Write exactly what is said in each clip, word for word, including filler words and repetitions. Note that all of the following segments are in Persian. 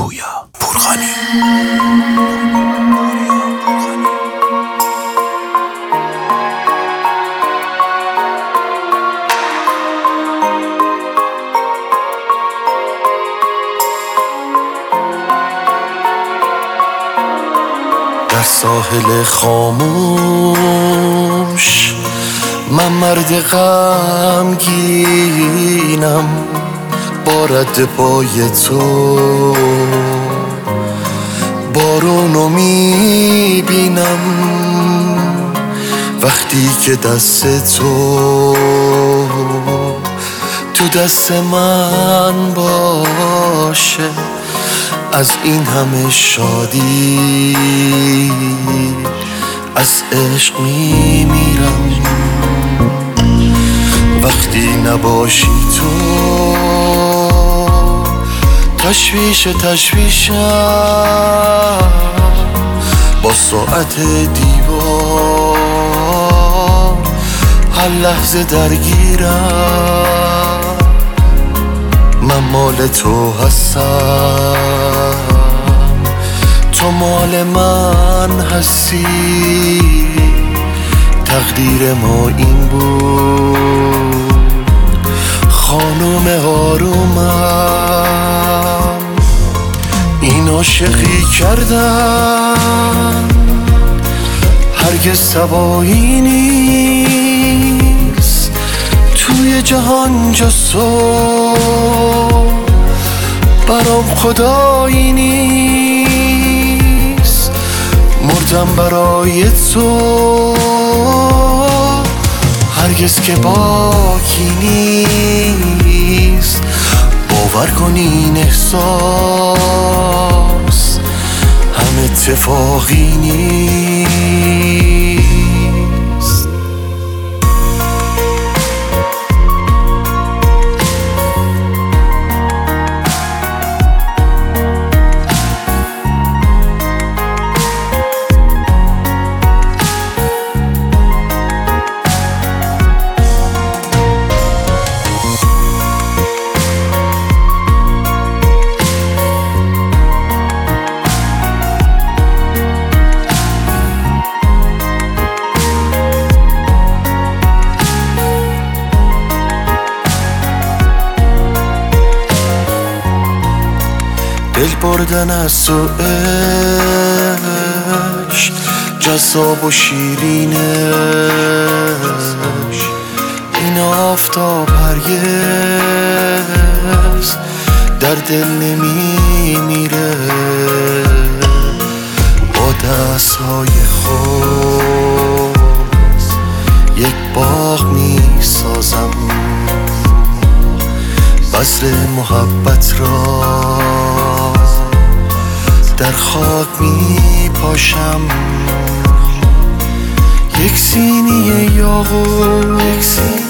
پویا پورغانی. در ساحل خاموش من مرد غمگینم، با رد پای تو بارونو میبینم. وقتی که دست تو تو دست من باشه، از این همه شادی از عشق میمیرم. وقتی نباشی تو تشویش تشویشم، با ساعت دیوار هر لحظه درگیرم. من مال تو هستم، تو مال من هستی. تقدیر ما این بود خانم آرومم. این عاشقی کردن هرگز سوایی نیست. توی جهان جز تو برام خدایی نیست. مردم برای تو هرگز که باکی نیست. باور کن این احساس هم اتفاقی نیست. دل بردن از تو عشق جذاب و شیرینش، این آفتاب هرگز در دل نمیمیره. با دستهای خود یک باغ میسازم، بذر محبت را در خاک می پاشم. یک سینی یاقوت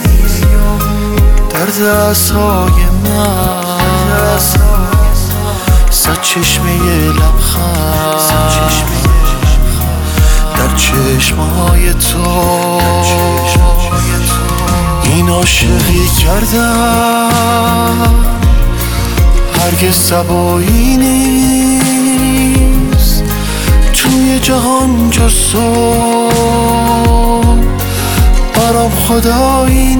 در دستهای من، صد چشمه لبخند در چشمای تو. این عاشقی کردن هرگز صبایی نیست. توی جهان جز تو برام خدایی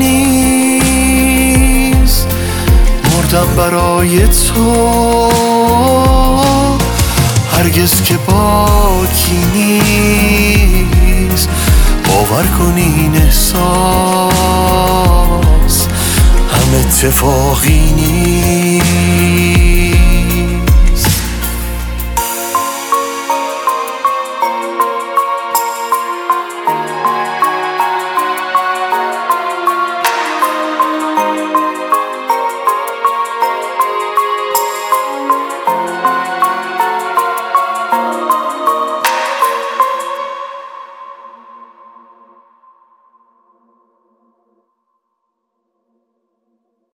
نیست. مردم برای تو هرگز که باکی نیست. باور کن این احساس هم اتفاقی نیست.